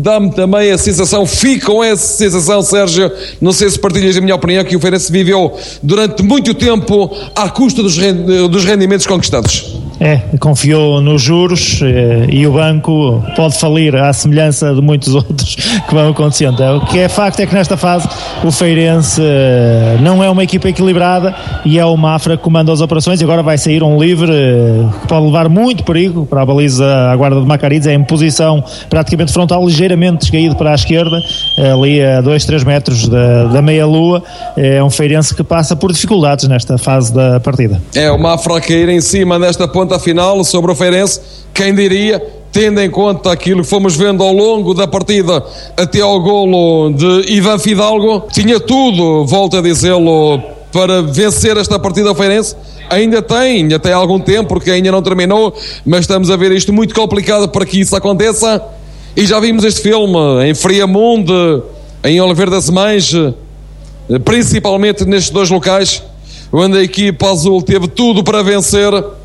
dá-me também a sensação, fico com essa sensação, Sérgio, não sei se partilhas a minha opinião, que o Feirense viveu durante muito tempo à custa dos rendimentos conquistados. Confiou nos juros e o banco pode falir à semelhança de muitos outros que vão acontecendo. O que é facto é que nesta fase o Feirense não é uma equipa equilibrada e é o Mafra que comanda as operações. E agora vai sair um livre que pode levar muito perigo para a baliza, a guarda de Macarides. É em posição praticamente frontal, ligeiramente descaído para a esquerda, ali a 2-3 metros da meia-lua. É um Feirense que passa por dificuldades nesta fase da partida. É o Mafra a cair em cima nesta ponta final sobre o Feirense, quem diria, tendo em conta aquilo que fomos vendo ao longo da partida até ao golo de Ivan Fidalgo, tinha tudo, volto a dizê-lo, para vencer esta partida ao Feirense. Ainda tem, até algum tempo, porque ainda não terminou, mas estamos a ver isto muito complicado para que isso aconteça. E já vimos este filme em Friamundo, em Oliveira das Mães, principalmente nestes dois locais, onde a equipa azul teve tudo para vencer.